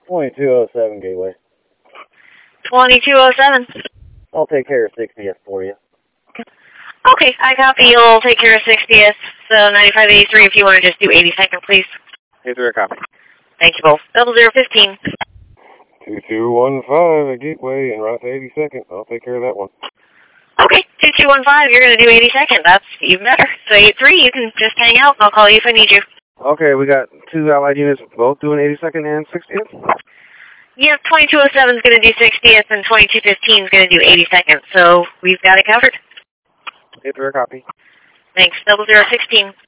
2207 Gateway. 2207. I'll take care of 60th for you. Okay, I copy. You'll take care of 60th, so 9583 if you want to just do 82nd, please. 83, copy. Thank you both. 0015. 2215 at Gateway en route to 82nd. I'll take care of that one. Okay, 2215, you're going to do 82nd. That's even better. So 83, you can just hang out, and I'll call you if I need you. Okay, we got 2 allied units both doing 82nd and 60th? Yeah, 2207 is going to do 60th, and 2215 is going to do 82nd, so we've got it covered. 83, copy. Thanks. 0016.